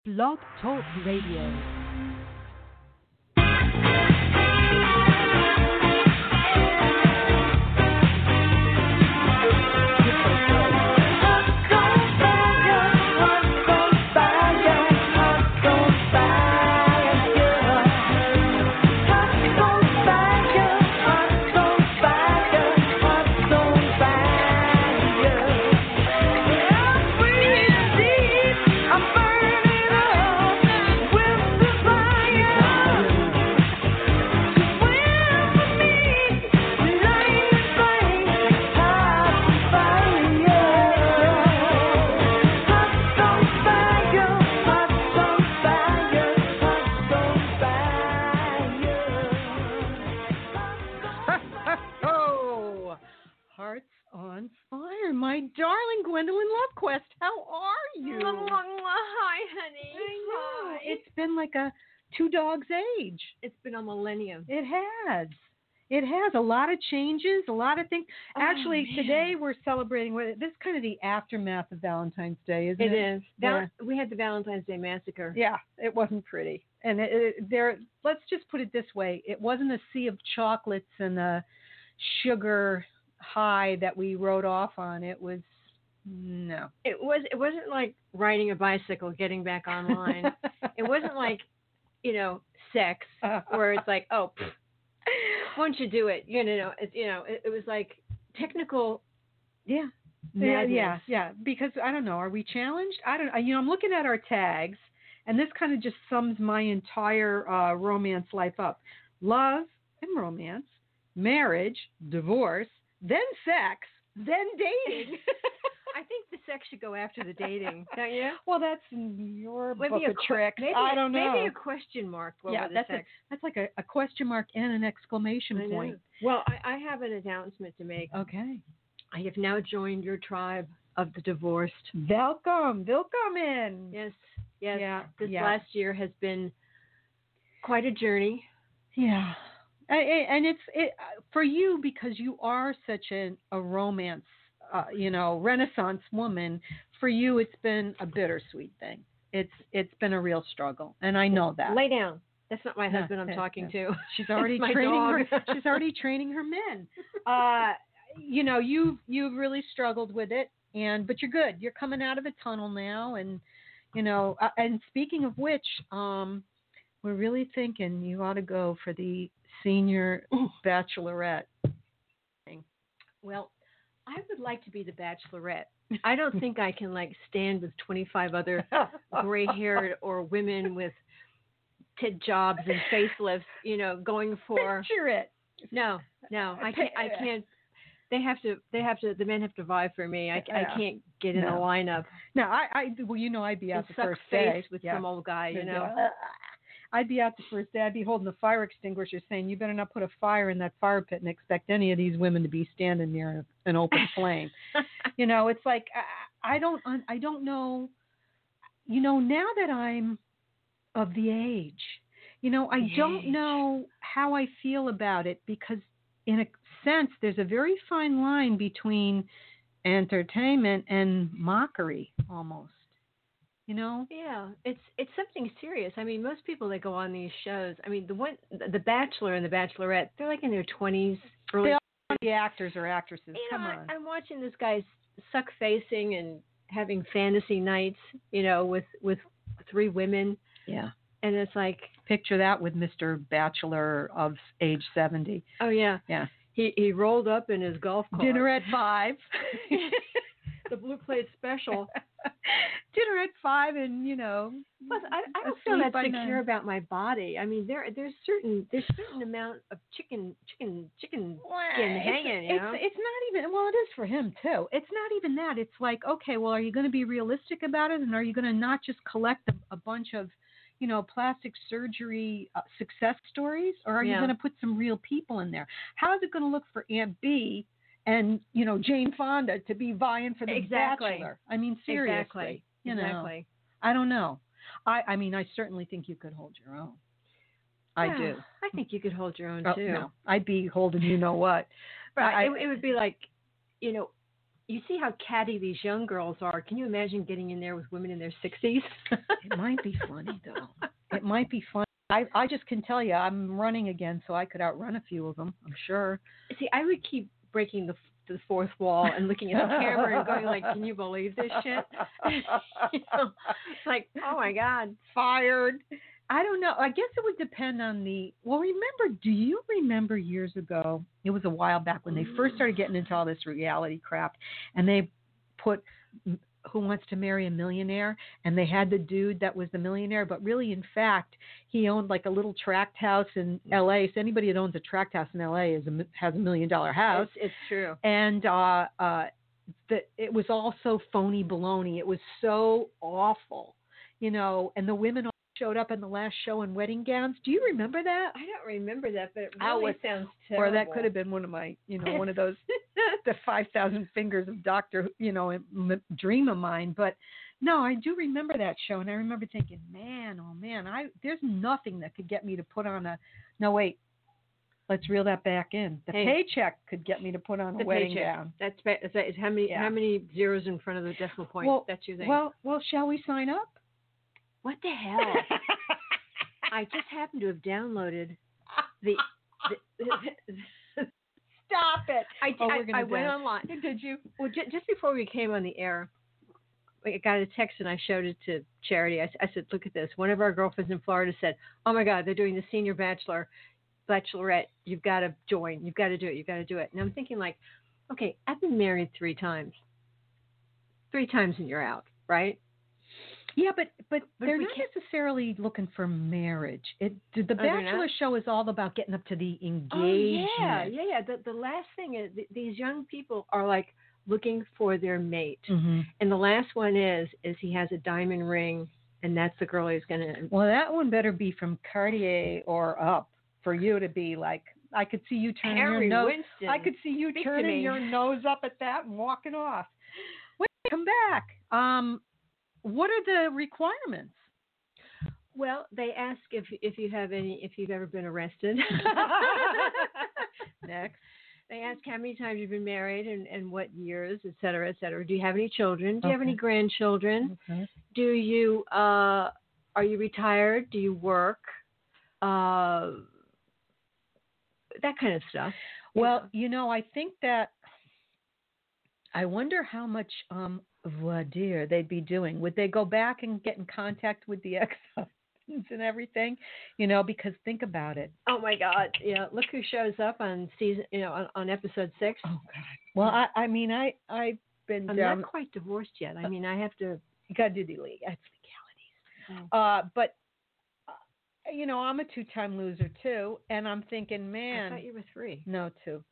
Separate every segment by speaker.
Speaker 1: Blog Talk Radio. Like a two dogs age.
Speaker 2: It's been a millennium.
Speaker 1: It has. It has a lot of changes, a lot of things. Actually, today we're celebrating this is kind of the aftermath of Valentine's Day, isn't it?
Speaker 2: It is. Yeah. We had the Valentine's Day massacre.
Speaker 1: Yeah, it wasn't pretty. And let's just put it this way: it wasn't a sea of chocolates and a sugar high that we rode off on. It was. No.
Speaker 2: It wasn't like riding a bicycle, getting back online. It wasn't like, sex, where it's like, once you do it, it was like technical.
Speaker 1: Yeah.
Speaker 2: Madness.
Speaker 1: Yeah. Because I don't know, are we challenged? I don't. I'm looking at our tags, and this kind of just sums my entire romance life up: love and romance, marriage, divorce, then sex, then dating.
Speaker 2: I think the sex should go after the dating, don't you?
Speaker 1: Well, that's your book of tricks. I don't know.
Speaker 2: Maybe a question mark.
Speaker 1: That's like a question mark and an exclamation point.
Speaker 2: Well, I have an announcement to make.
Speaker 1: Okay.
Speaker 2: I have now joined your tribe of the divorced.
Speaker 1: Welcome in.
Speaker 2: Yes. Yeah. This last year has been quite a journey.
Speaker 1: Yeah. And it's for you because you are such a romance Renaissance woman. For you, it's been a bittersweet thing. It's been a real struggle, and I know that.
Speaker 2: Lay down. That's not my husband I'm talking to.
Speaker 1: She's already training her. She's already training her men. You've really struggled with it, but you're good. You're coming out of the tunnel now, and and speaking of which, we're really thinking you ought to go for the senior bachelorette thing.
Speaker 2: Well, I would like to be the bachelorette. I don't think I can stand with 25 other gray-haired or women with tit jobs and facelifts, going for.
Speaker 1: Picture it.
Speaker 2: No, I can't. The men have to vie for me. I can't get in the lineup.
Speaker 1: No, I'd be out the first day
Speaker 2: with some old guy,
Speaker 1: I'd be out the first day. I'd be holding the fire extinguisher saying, you better not put a fire in that fire pit and expect any of these women to be standing near an open flame. It's like, I don't know, now that I'm of the age, I don't know how I feel about it because in a sense, there's a very fine line between entertainment and mockery almost.
Speaker 2: Yeah, it's something serious. I mean, most people that go on these shows, the Bachelor and the Bachelorette, they're like in their 20s, early.
Speaker 1: The actors or actresses. Come on.
Speaker 2: I'm watching this guy suck facing and having fantasy nights, with three women.
Speaker 1: Yeah.
Speaker 2: And it's like,
Speaker 1: picture that with Mr. Bachelor of age 70.
Speaker 2: Oh yeah.
Speaker 1: Yeah.
Speaker 2: He rolled up in his golf cart.
Speaker 1: Dinner at 5.
Speaker 2: The blue plate special.
Speaker 1: Dinner at 5, and
Speaker 2: But I don't feel that secure about my body. I mean, there's certain amount of chicken skin hanging.
Speaker 1: It's not even. Well, it is for him too. It's not even that. It's like, okay, well, are you going to be realistic about it, and are you going to not just collect a bunch of plastic surgery success stories, or are you going to put some real people in there? How is it going to look for Aunt B and Jane Fonda to be vying for the Bachelor? I mean, seriously,
Speaker 2: Exactly.
Speaker 1: I don't know. I certainly think you could hold your own. I do.
Speaker 2: I think you could hold your own too.
Speaker 1: No, I'd be holding what.
Speaker 2: Right. It would be like, you see how catty these young girls are. Can you imagine getting in there with women in their 60s?
Speaker 1: It might be funny though. It might be funny. I just can tell you, I'm running again, so I could outrun a few of them. I'm sure.
Speaker 2: See, I would keep breaking the fourth wall and looking at the camera and going like, "Can you believe this shit?" It's like, oh my god,
Speaker 1: fired. I don't know. I guess it would depend on the. Well, remember? Do you remember years ago? It was a while back when they first started getting into all this reality crap, and they put Who Wants to Marry a Millionaire, and they had the dude that was the millionaire, but really, in fact, he owned like a little tract house in L.A. So anybody that owns a tract house in L.A. has $1 million house.
Speaker 2: It's true.
Speaker 1: And it was all so phony baloney. It was so awful, and the women all showed up in the last show in wedding gowns. Do you remember that?
Speaker 2: I don't remember that, but it really sounds terrible.
Speaker 1: Or that could have been one of my, one of those, the 5,000 fingers of Doctor, dream of mine. But no, I do remember that show, and I remember thinking, man, oh man, there's nothing that could get me to put on no, wait. Let's reel that back in. The paycheck could get me to put on a wedding gown.
Speaker 2: That's how many zeros in front of the decimal point? That's your thing.
Speaker 1: Well, shall we sign up?
Speaker 2: What the hell? I just happened to have downloaded the
Speaker 1: Stop it!
Speaker 2: I went online.
Speaker 1: Did you?
Speaker 2: Well, just before we came on the air, I got a text and I showed it to Charity. I said, "Look at this." One of our girlfriends in Florida said, "Oh my God, they're doing the senior bachelorette. You've got to join. You've got to do it. You've got to do it." And I'm thinking like, okay, I've been married 3 times. 3 times and you're out, right?
Speaker 1: Yeah, but they're not necessarily looking for marriage. The Bachelor show is all about getting up to the engagement.
Speaker 2: Oh, yeah. The last thing is these young people are like looking for their mate, and the last one is he has a diamond ring, and that's the girl he's gonna.
Speaker 1: Well, that one better be from Cartier or up for you to be like. I could see you turning
Speaker 2: Harry
Speaker 1: your nose.
Speaker 2: Winston.
Speaker 1: I could see you turning your nose up at that and walking off. Wait, come back. What are the requirements?
Speaker 2: Well, they ask if you've ever been arrested.
Speaker 1: Next.
Speaker 2: They ask how many times you've been married and what years, et cetera, et cetera. Do you have any children? Do you have any grandchildren?
Speaker 1: Okay.
Speaker 2: Do you are you retired? Do you work? That kind of stuff.
Speaker 1: Well, I think that I wonder how much voir dire they'd be doing. Would they go back and get in contact with the ex-husbands and everything? Because think about it.
Speaker 2: Oh my God! Yeah, look who shows up on season. On episode 6.
Speaker 1: Oh God. Well, I've been.
Speaker 2: I'm not quite divorced yet. I mean, I have to.
Speaker 1: You got to do the legalities. But I'm a 2-time loser too, and I'm thinking, man.
Speaker 2: I thought you were 3.
Speaker 1: No, 2.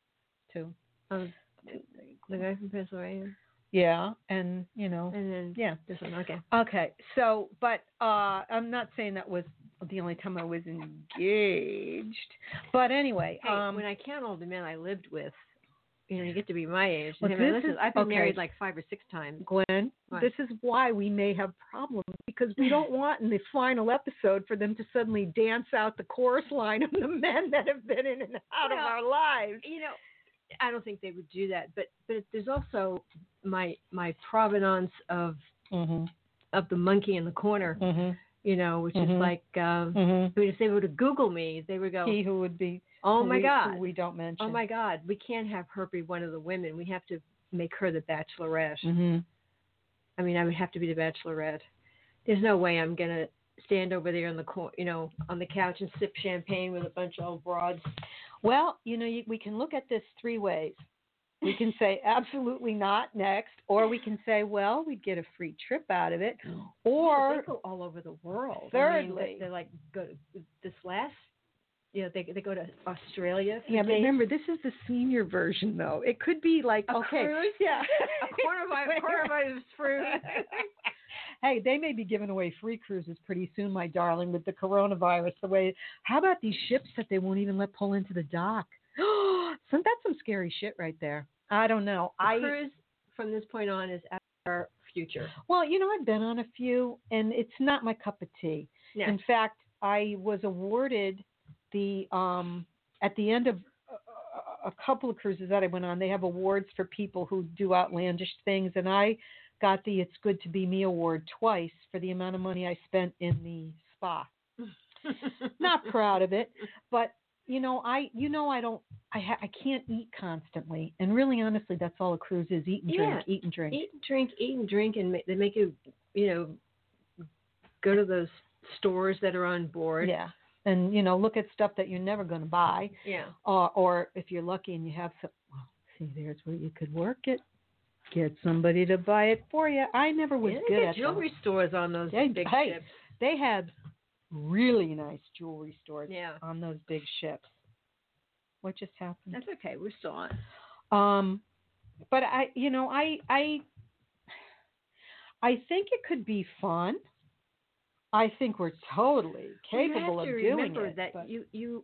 Speaker 2: The guy from Pennsylvania.
Speaker 1: Yeah, and
Speaker 2: then this one.
Speaker 1: Okay. So, but I'm not saying that was the only time I was engaged. But anyway,
Speaker 2: when I count all the men I lived with, you get to be my age.
Speaker 1: Well,
Speaker 2: I've been married like 5 or 6 times.
Speaker 1: Gwen, this is why we may have problems, because we don't want in the final episode for them to suddenly dance out the chorus line of the men that have been in and out of our lives.
Speaker 2: I don't think they would do that, but there's also my provenance of the monkey in the corner, which is like if they were to Google me, they would go,
Speaker 1: he who would be.
Speaker 2: Oh my God,
Speaker 1: who we don't mention.
Speaker 2: Oh my God, we can't have her be one of the women. We have to make her the Bachelorette. I mean, I would have to be the Bachelorette. There's no way I'm gonna stand over there on the couch and sip champagne with a bunch of old broads.
Speaker 1: Well, we can look at this 3 ways. We can say absolutely not next, or we can say, well, we'd get a free trip out of it, or
Speaker 2: they go all over the world.
Speaker 1: Thirdly,
Speaker 2: I mean, they like go this last. They go to Australia.
Speaker 1: Yeah, but remember, this is the senior version, though. It could be like
Speaker 2: a cruise?
Speaker 1: Yeah,
Speaker 2: a coronavirus fruit.
Speaker 1: Hey, they may be giving away free cruises pretty soon, my darling, with the coronavirus. How about these ships that they won't even let pull into the dock? That's some scary shit right there. I don't know.
Speaker 2: Cruise from this point on is our future.
Speaker 1: Well, I've been on a few, and it's not my cup of tea.
Speaker 2: No.
Speaker 1: In fact, I was awarded the at the end of a couple of cruises that I went on, they have awards for people who do outlandish things, and I got the It's Good to Be Me award twice for the amount of money I spent in the spa. Not proud of it, but I can't eat constantly, and really, honestly, that's all a cruise is: eat and drink, eat and drink,
Speaker 2: eat and drink, and they make you, go to those stores that are on board.
Speaker 1: Yeah, and look at stuff that you're never going to buy.
Speaker 2: Yeah.
Speaker 1: Or if you're lucky and you have some, well, see, there's where you could work it. Get somebody to buy it for you. I never was good at
Speaker 2: jewelry stores on those big ships.
Speaker 1: They had really nice jewelry stores
Speaker 2: Yeah.
Speaker 1: on those big ships. What just happened?
Speaker 2: That's okay. We're still on.
Speaker 1: But I think it could be fun. I think we're totally capable of doing it. You have to remember that you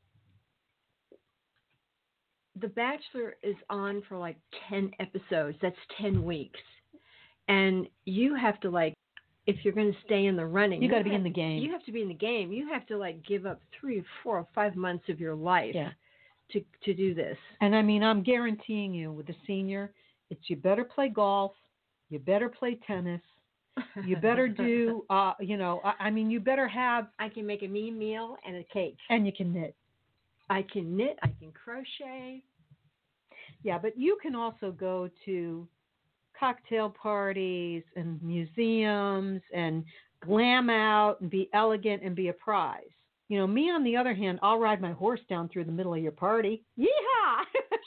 Speaker 1: The Bachelor is on for like 10 episodes. That's 10 weeks. And you have to, like, if you're going to stay in the running, you got to be in the game. You have to be in the game. You have to, like, give up 3 or 4 or 5 months of your life to do this. And I mean, I'm guaranteeing you with the senior, it's you better play golf, you better play tennis, you better do, I mean, you better have. I can make a mean meal and a cake. And you can knit. I can knit, I can crochet. Yeah, but you can also go to cocktail parties and museums and glam out and be elegant and be a prize. Me on the other hand, I'll ride my horse down through the middle of your party. Yeehaw!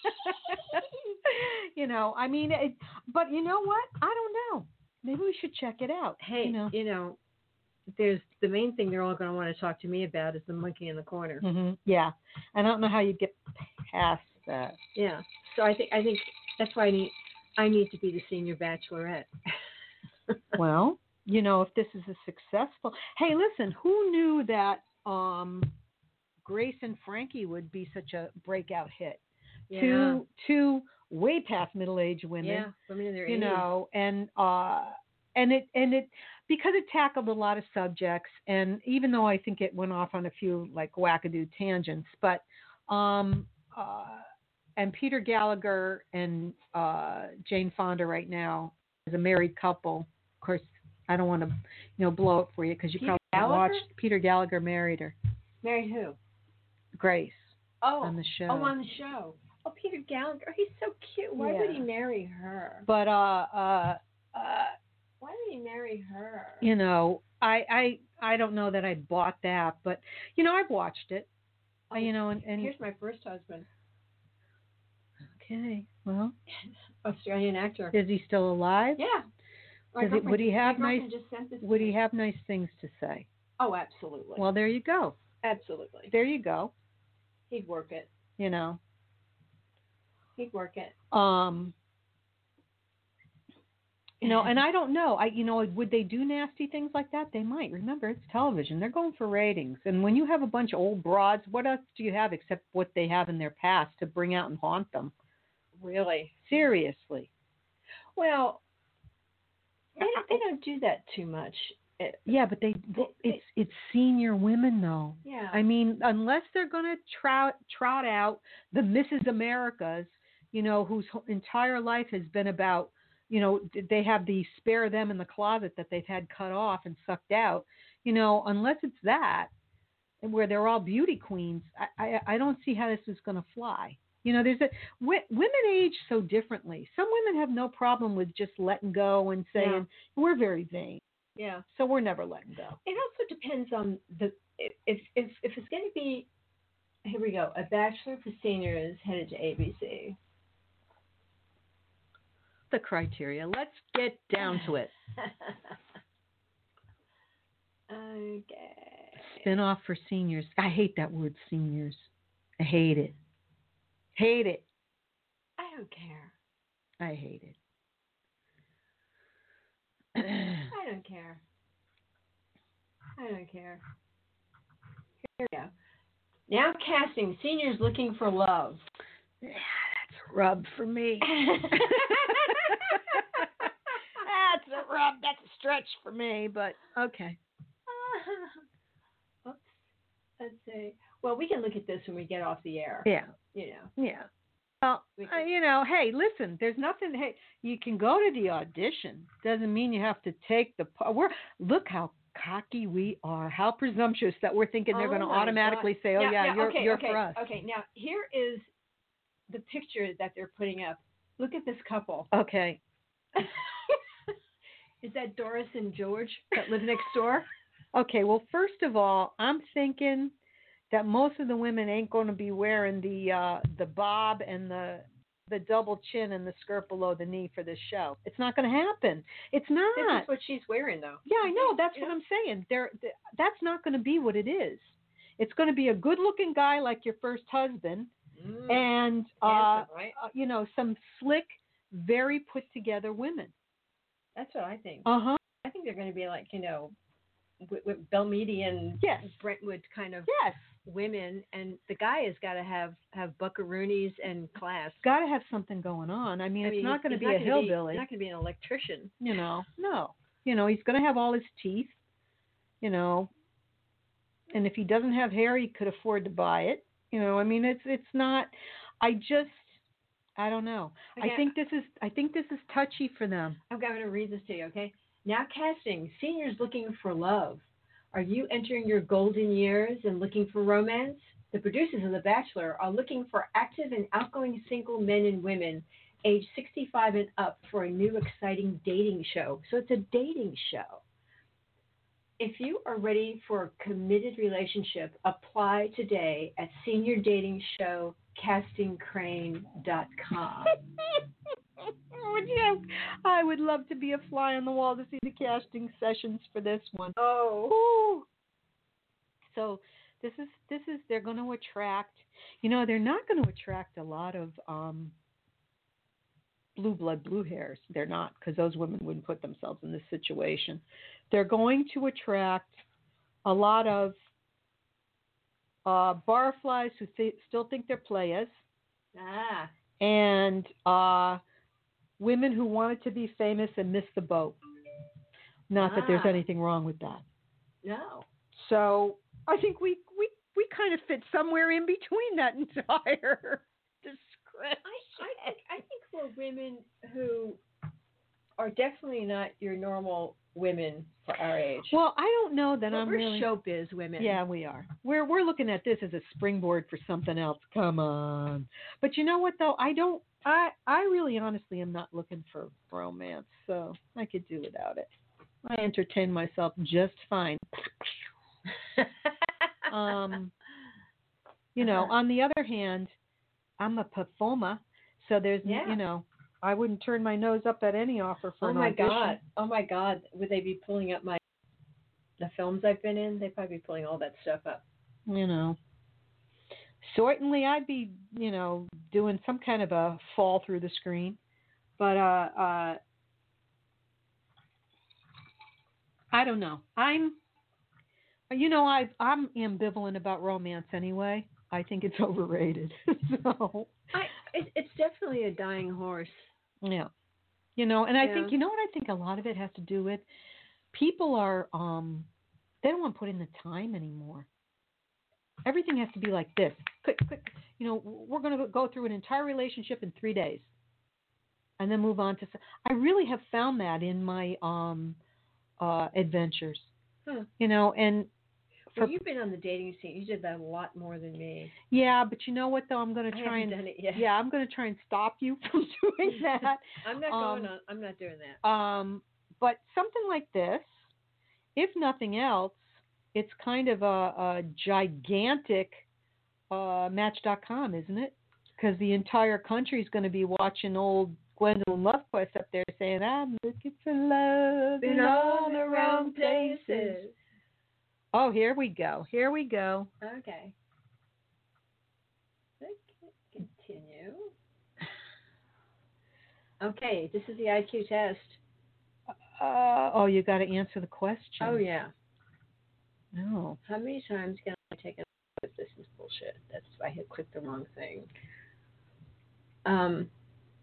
Speaker 1: I mean, but you know what? I don't know. Maybe we should check it out. Hey, there's the main thing they're all going to want to talk to me about is the monkey in the corner. Mm-hmm. Yeah, I don't know how you get past that. Yeah, so I think that's why I need to be the senior bachelorette. Well, if this is a successful. Hey, listen, who knew that Grace and Frankie would be such a breakout hit? Yeah. Two way past middle-aged women. Yeah, women in their 80s. And it because it tackled a lot of subjects, and even though I think it went off on a few like wackadoo tangents, but and Peter Gallagher and Jane Fonda right now is a married couple. Of course, I don't want to blow it for you because you probably watched. Peter Gallagher married her. Married who? Grace. Oh, on the show. Oh, on the show. Oh, Peter Gallagher. He's so cute. Why would he marry her? But why would he marry her? I don't know that I bought that, but I've watched it. Oh, and here's my first husband. Okay, well, Australian actor. Is he still alive? Yeah. Would he have nice things to say? Oh, absolutely. Well, there you go. Absolutely. There you go. He'd work it. He'd work it. And I don't know. Would they do nasty things like that? They might. Remember, it's television. They're going for ratings. And when you have a bunch of old broads, what else do you have except what they have in their past to bring out and haunt them? Really? Seriously. Well, they don't do that too much. Yeah, but it's senior women though. Yeah. I mean, unless they're going to trot out the Mrs. Americas, whose entire life has been about, they have the spare them in the closet that they've had cut off and sucked out. Unless it's that, where they're all beauty queens, I don't see how this is going to fly. Women age so differently. Some women have no problem with just letting go and saying, we're very vain. Yeah. So we're never letting go. It also depends on if it's going to be, here we go, a bachelor for seniors headed to ABC. The criteria. Let's get down to it. Okay. Spin-off for seniors. I hate that word seniors. I hate it. Hate it. I don't care. I hate it. I don't care. I don't care. Here we go. Now casting seniors looking for love. Yeah, that's a rub for me. That's a rub. That's a stretch for me, but okay. Oops. Let's see. Well, we can look at this when we get off the air. Yeah. Yeah. Well, hey, listen, there's nothing. Hey, you can go to the audition. Doesn't mean you have to take the. Look how cocky we are. How presumptuous that we're thinking they're going to automatically say, "Oh yeah, you're for us."
Speaker 2: Okay, now here is the picture that they're putting up. Look at this couple.
Speaker 1: Okay.
Speaker 2: Is that Doris and George that live next door?
Speaker 1: Okay. Well, first of all, I'm thinking that most of the women ain't going to be wearing the bob and the double chin and the skirt below the knee for this show. It's not going to happen. It's not.
Speaker 2: This is what she's wearing, though.
Speaker 1: Yeah, I know. That's what I'm saying. That's not going to be what it is. It's going to be a good-looking guy like your first husband, and
Speaker 2: handsome, right?
Speaker 1: Some slick, very put-together women.
Speaker 2: That's what I think.
Speaker 1: Uh-huh.
Speaker 2: I think they're going to be like, with Belmedian, Brentwood kind of women, and the guy has got to have buckaroonies and class.
Speaker 1: Got to have something going on. I mean it's not going to be a hillbilly.
Speaker 2: He's not going to be an electrician.
Speaker 1: No. He's going to have all his teeth. And if he doesn't have hair, he could afford to buy it. It's not. I don't know. Okay. I think this is touchy for them.
Speaker 2: I'm going to read this to you, okay? Now casting, seniors looking for love. Are you entering your golden years and looking for romance? The producers of The Bachelor are looking for active and outgoing single men and women age 65 and up for a new exciting dating show. So it's a dating show. If you are ready for a committed relationship, apply today at seniordatingshowcastingcrane.com.
Speaker 1: I would love to be a fly on the wall to see the casting sessions for this one.
Speaker 2: Oh.
Speaker 1: So this is they're going to attract. They're not going to attract a lot of blue blood, blue hairs. They're not, because those women wouldn't put themselves in this situation. They're going to attract a lot of barflies who still think they're players. And women who wanted to be famous and missed the boat. Not that there's anything wrong with that.
Speaker 2: No.
Speaker 1: So I think we kind of fit somewhere in between that entire description.
Speaker 2: I think we're women who are definitely not your normal women for our age.
Speaker 1: Well, I don't know that
Speaker 2: we're
Speaker 1: really
Speaker 2: showbiz women.
Speaker 1: Yeah, we are. We're looking at this as a springboard for something else. Come on. But you know what though? I really honestly am not looking for romance, so I could do without it. I entertain myself just fine. On the other hand, I'm a performer, so there's I wouldn't turn my nose up at any offer for an audition.
Speaker 2: Oh my God! Would they be pulling up the films I've been in? They'd probably be pulling all that stuff up.
Speaker 1: Certainly I'd be doing some kind of a fall through the screen, but I don't know. I'm ambivalent about romance anyway. I think it's overrated. So
Speaker 2: it's definitely a dying horse.
Speaker 1: Yeah. And I think, what I think a lot of it has to do with people are, they don't want to put in the time anymore. Everything has to be like this. Quick. We're going to go through an entire relationship in 3 days and then move on to, I really have found that in my adventures, and
Speaker 2: you've been on the dating scene. You did that a lot more than me.
Speaker 1: Yeah, but you know what though? I'm going to try and
Speaker 2: done it yet.
Speaker 1: Yeah, I'm going to try and stop you from doing that.
Speaker 2: I'm not going on. I'm not doing that.
Speaker 1: But something like this, if nothing else, it's kind of a gigantic Match.com, isn't it? Because the entire country is going to be watching old Gwendolyn Lovequest up there saying, "I'm looking for love in all the wrong places." Oh, here we go.
Speaker 2: Okay. Continue. Okay, this is the IQ test.
Speaker 1: You got to answer the question.
Speaker 2: Oh, yeah.
Speaker 1: No.
Speaker 2: How many times can I take a if this is bullshit? That's why I had clicked the wrong thing. I'm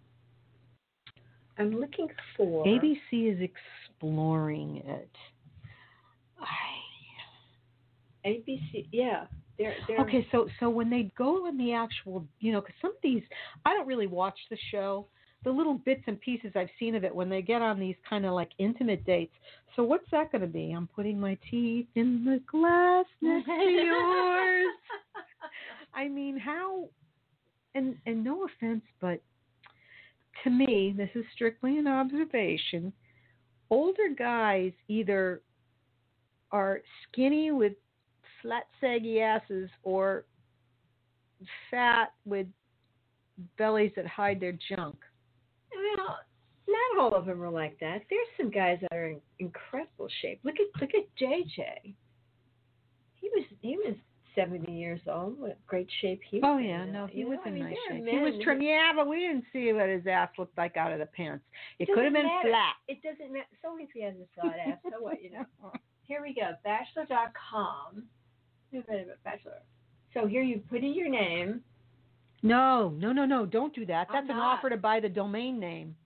Speaker 2: looking for...
Speaker 1: ABC is exploring it.
Speaker 2: ABC, yeah. They're
Speaker 1: Okay, so when they go on the actual, because some of these, I don't really watch the show. The little bits and pieces I've seen of it when they get on these kind of like intimate dates. So what's that going to be? I'm putting my teeth in the glass next to yours. I mean, how? And no offense, but to me, this is strictly an observation. Older guys either are skinny with flat saggy asses or fat with bellies that hide their junk.
Speaker 2: well, not all of them are like that. There's some guys that are in incredible shape. Look at JJ. He was 70 years old. What great shape he was.
Speaker 1: Oh
Speaker 2: in.
Speaker 1: yeah, no, he was in nice
Speaker 2: there are
Speaker 1: shape. He was
Speaker 2: men
Speaker 1: trim. Yeah, but we didn't see what his ass looked like out of the pants. It could have
Speaker 2: doesn't
Speaker 1: been
Speaker 2: matter.
Speaker 1: flat.
Speaker 2: It doesn't matter. So if he has a flat ass, so what, Here we go. Bachelor.com. Bachelor. So here you put in your name.
Speaker 1: No. Don't do that.
Speaker 2: I'm
Speaker 1: That's an
Speaker 2: not.
Speaker 1: offer to buy the domain name.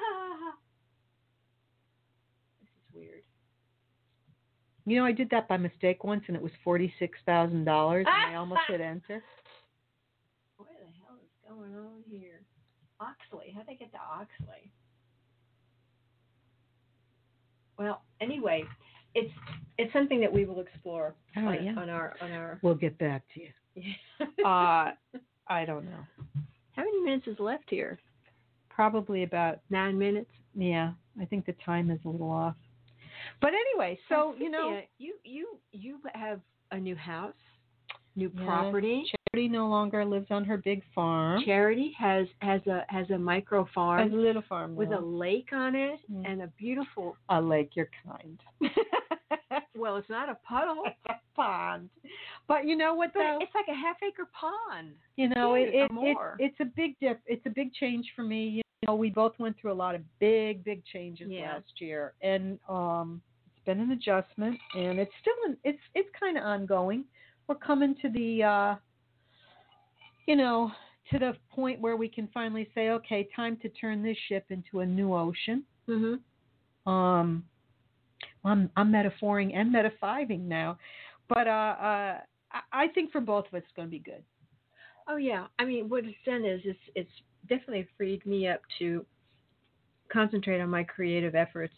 Speaker 2: This is weird.
Speaker 1: I did that by mistake once, and it was $46,000, and I almost hit enter.
Speaker 2: What the hell is going on here? Oxley. How'd they get to Oxley? Well, anyway, it's something that we will explore on our.
Speaker 1: We'll get back to you. I don't know.
Speaker 2: How many minutes is left here?
Speaker 1: Probably about
Speaker 2: 9 minutes.
Speaker 1: Yeah, I think the time is a little off. But anyway, so
Speaker 2: you have a new house, new property.
Speaker 1: Charity no longer lives on her big farm.
Speaker 2: Charity has a micro farm.
Speaker 1: Has a little farm
Speaker 2: with
Speaker 1: now.
Speaker 2: a lake on it and a beautiful
Speaker 1: a lake. You're kind.
Speaker 2: Well, it's not a puddle.
Speaker 1: It's a pond. But you know what though?
Speaker 2: It's like a half-acre pond.
Speaker 1: It's a big it's a big change for me. We both went through a lot of big changes last year, and it's been an adjustment, and it's still it's kind of ongoing. We're coming to the to the point where we can finally say, okay, time to turn this ship into a new ocean.
Speaker 2: Mm-hmm.
Speaker 1: I'm metaphoring and metafiving now, but I think for both of us it's going to be good.
Speaker 2: Oh yeah, I mean, what it's done is it's definitely freed me up to concentrate on my creative efforts,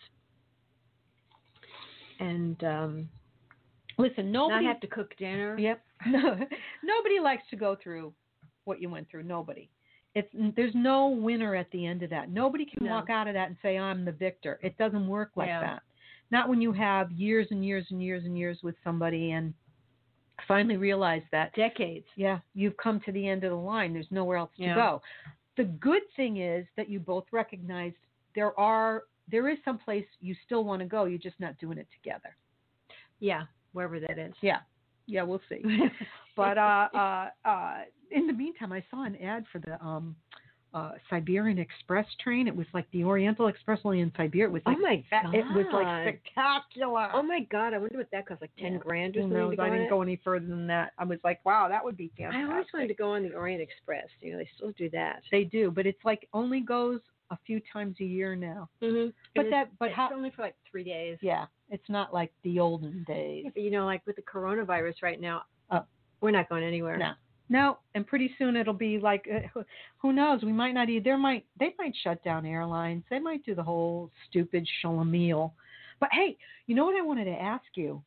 Speaker 2: and
Speaker 1: listen, nobody
Speaker 2: not have to cook dinner.
Speaker 1: Yep. Nobody likes to go through what you went through. Nobody. There's no winner at the end of that. Nobody can walk out of that and say I'm the victor. It doesn't work like that. Not when you have years and years and years and years with somebody and finally realize that
Speaker 2: decades.
Speaker 1: Yeah, you've come to the end of the line. There's nowhere else to go. The good thing is that you both recognized there is some place you still want to go. You're just not doing it together.
Speaker 2: Yeah, wherever that is.
Speaker 1: Yeah, we'll see. But in the meantime, I saw an ad for the Siberian Express train. It was like the Oriental Express only in Siberia. It was like,
Speaker 2: oh my God.
Speaker 1: It was like spectacular.
Speaker 2: Oh my God, I wonder what that cost, like $10,000 or something.
Speaker 1: I didn't go any further than that. I was like, wow, that would be fantastic.
Speaker 2: I always wanted to go on the Orient Express. They still do that.
Speaker 1: They do, but it's like only goes a few times a year now.
Speaker 2: Mm-hmm.
Speaker 1: But
Speaker 2: it's only for like 3 days.
Speaker 1: Yeah, it's not like the olden days.
Speaker 2: Yeah, but like with the coronavirus right now, we're not going anywhere.
Speaker 1: No, and pretty soon it'll be like, who knows? We might not they might shut down airlines. They might do the whole stupid shalomil. But hey, you know what I wanted to ask you?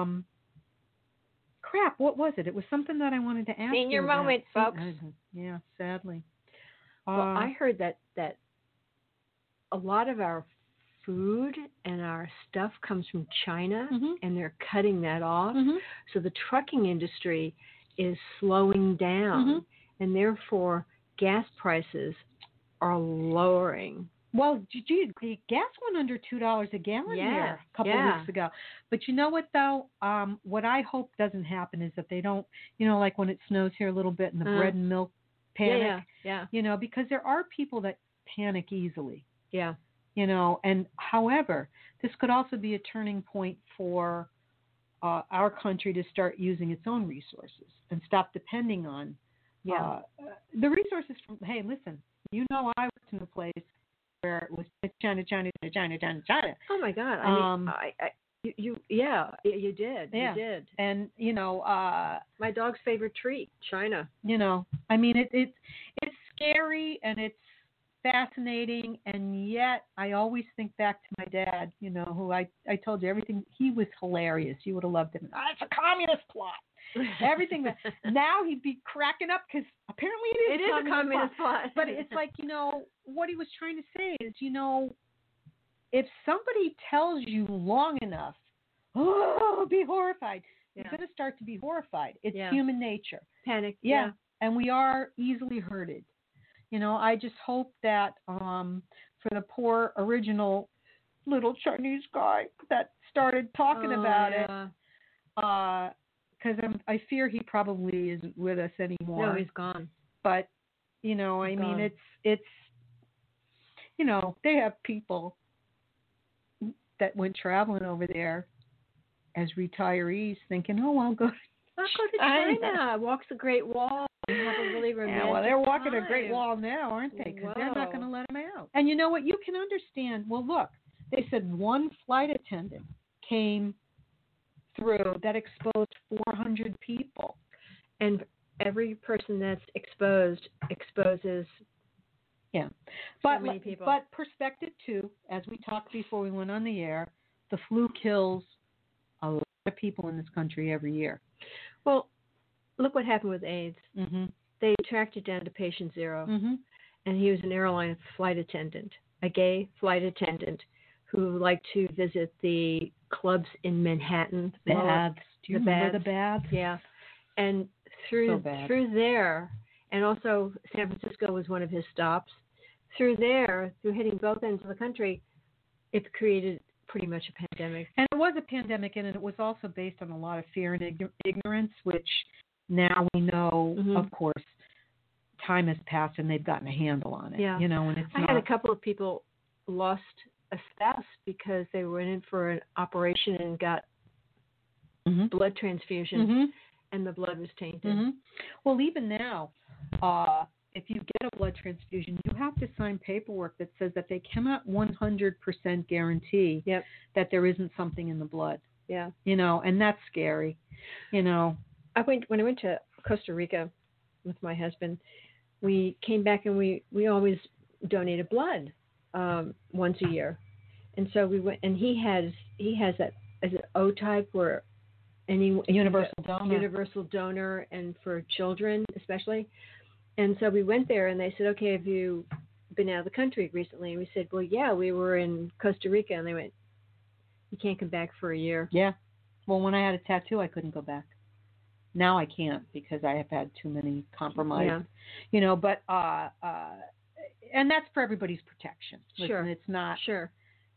Speaker 1: Crap, what was it? It was something that I wanted to ask you.
Speaker 2: Senior moment, folks.
Speaker 1: Yeah, sadly.
Speaker 2: Well, I heard that a lot of our food and our stuff comes from China, and they're cutting that off. So the trucking industry is slowing down, and therefore gas prices are lowering.
Speaker 1: Well, gee, the gas went under $2 a gallon here a couple of weeks ago. But you know what, though? What I hope doesn't happen is that they don't, like when it snows here a little bit and the bread and milk panic.
Speaker 2: Yeah.
Speaker 1: Because there are people that panic easily.
Speaker 2: Yeah.
Speaker 1: And however, this could also be a turning point for our country to start using its own resources and stop depending on the resources from, hey, listen, I worked in a place where it was China.
Speaker 2: Oh my God. I mean, You did.
Speaker 1: Yeah.
Speaker 2: You did.
Speaker 1: And
Speaker 2: My dog's favorite treat, China.
Speaker 1: I mean, it's scary and it's fascinating, and yet I always think back to my dad, who I told you everything. He was hilarious. You would have loved him. It's a communist plot. Everything that now he'd be cracking up because apparently it is
Speaker 2: a communist plot.
Speaker 1: But it's like, what he was trying to say is, if somebody tells you long enough, be horrified, you're going to start to be horrified. It's human nature.
Speaker 2: Panic.
Speaker 1: Yeah. And we are easily hurted. I just hope that for the poor original little Chinese guy that started talking about it, because I fear he probably isn't with us anymore.
Speaker 2: No, he's gone.
Speaker 1: But, I mean, it's they have people that went traveling over there as retarees thinking, I'll go
Speaker 2: to China. Walks the Great Wall. Have a really romantic
Speaker 1: they're walking
Speaker 2: time.
Speaker 1: a Great Wall now, aren't they? Because they're not going to let them out. And you know what? You can understand. Well, look, they said one flight attendant came through that exposed 400 people.
Speaker 2: And every person that's exposed exposes so many people.
Speaker 1: But perspective, too, as we talked before we went on the air, the flu kills a lot of people in this country every year.
Speaker 2: Well, look what happened with AIDS.
Speaker 1: Mm-hmm.
Speaker 2: They tracked it down to patient 0.
Speaker 1: Mm-hmm.
Speaker 2: And he was an airline flight attendant, a gay flight attendant who liked to visit the clubs in Manhattan.
Speaker 1: Baths. Do you remember the baths?
Speaker 2: Yeah. And through there, and also San Francisco was one of his stops, through hitting both ends of the country, it created pretty much a pandemic.
Speaker 1: And it was a pandemic, and it was also based on a lot of fear and ignorance, which now we know, of course, time has passed and they've gotten a handle on it.
Speaker 2: Yeah.
Speaker 1: And it's
Speaker 2: I had a couple of people lost a spouse because they went in for an operation and got blood transfusion, and the blood was tainted. Mm-hmm.
Speaker 1: Well, even now, if you get a blood transfusion, you have to sign paperwork that says that they cannot 100% guarantee that there isn't something in the blood.
Speaker 2: Yeah.
Speaker 1: And that's scary.
Speaker 2: When I went to Costa Rica with my husband, we came back and we always donated blood once a year. And so we went, and he has that as an O type where universal donor, and for children especially. And so we went there, and they said, okay, have you been out of the country recently? And we said, well, yeah, we were in Costa Rica. And they went, you can't come back for a year.
Speaker 1: Yeah. Well, when I had a tattoo, I couldn't go back. Now I can't because I have had too many compromises. Yeah. But and that's for everybody's protection.
Speaker 2: Sure.
Speaker 1: Listen, it's not.
Speaker 2: Sure.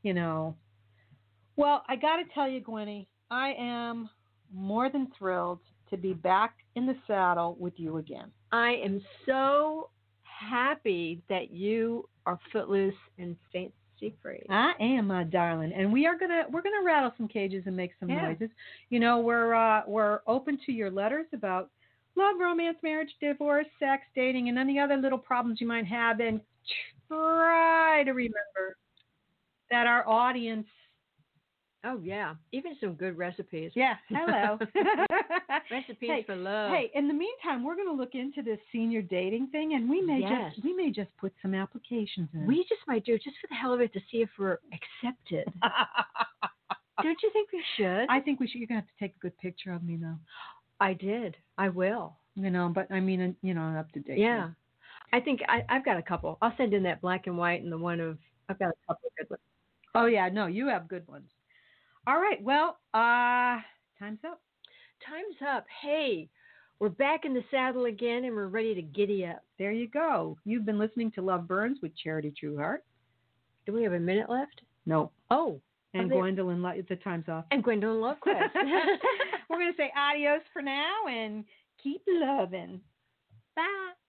Speaker 1: Well, I got to tell you, Gwenny, I am more than thrilled to be back in the saddle with you again.
Speaker 2: I am so happy that you are footloose and fancy free.
Speaker 1: I am, my darling, and we're gonna rattle some cages and make some noises. We're open to your letters about love, romance, marriage, divorce, sex, dating, and any other little problems you might have. And try to remember that our audience.
Speaker 2: Oh, yeah. Even some good recipes.
Speaker 1: Yeah. Hello.
Speaker 2: Recipes for love.
Speaker 1: Hey, in the meantime, we're going to look into this senior dating thing, and we may just put some applications in.
Speaker 2: We just might do it just for the hell of it to see if we're accepted. Don't you think we should?
Speaker 1: I think we should. You're going to have to take a good picture of me, though.
Speaker 2: I did. I will.
Speaker 1: But I mean, up to date.
Speaker 2: Yeah. One. I think I've got a couple. I'll send in that black and white and the one of, I've got a couple of good ones.
Speaker 1: Oh, yeah. No, you have good ones. All right. Well, time's up.
Speaker 2: Time's up. Hey, we're back in the saddle again, and we're ready to giddy up.
Speaker 1: There you go. You've been listening to Love Burns with Charity Trueheart.
Speaker 2: Do we have a minute left?
Speaker 1: No.
Speaker 2: Oh.
Speaker 1: And Gwendolyn, the time's off.
Speaker 2: And Gwendolyn Lovequist.
Speaker 1: We're going to say adios for now and keep loving. Bye.